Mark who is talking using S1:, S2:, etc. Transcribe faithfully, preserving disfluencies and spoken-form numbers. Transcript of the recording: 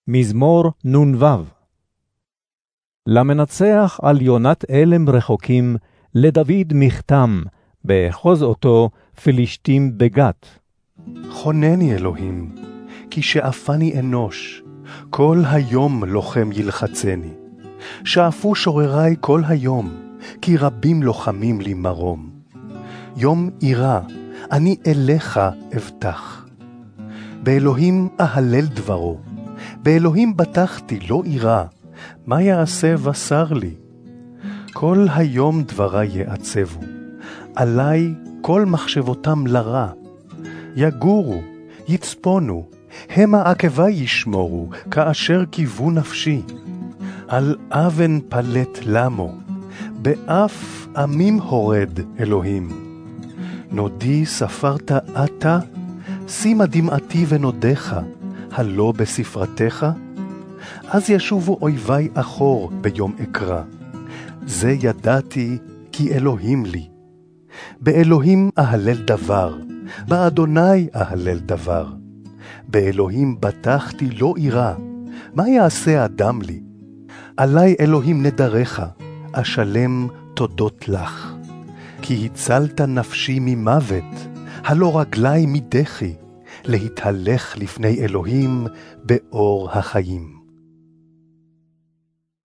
S1: מזמור נ"ו. למנצח על יונת אלם רחוקים, לדוד מכתם, באחוז אותו פלישתים בגת.
S2: חונני אלוהים, כי שאפני אנוש, כל היום לוחם ילחצני. שאפו שוררי כל היום, כי רבים לוחמים לי מרום. יום אירה, אני אליך אבטח. באלוהים אהלל דברו, באלוהים בטחתי לא אירה, מה יעשה בשר לי? כל היום דברי יעצבו, עלי כל מחשבותם לרע. יגורו, יצפונו, המה עקבי ישמורו, כאשר קיוו נפשי. על אבן פלט למו, באף עמים הורד אלוהים. נודי ספרת אתה, שימה דמעתי ונודך, הלא בספרתך? אז ישובו אויבי אחור ביום אקרא. זה ידעתי כי אלוהים לי. באלוהים אהלל דבר, באדוני אהלל דבר. באלוהים בטחתי לא אירה, מה יעשה אדם לי? עלי אלוהים נדרך, אשלם תודות לך. כי הצלת נפשי ממוות, הלא רגלי מדחי, להתהלך לפני אלוהים באור החיים.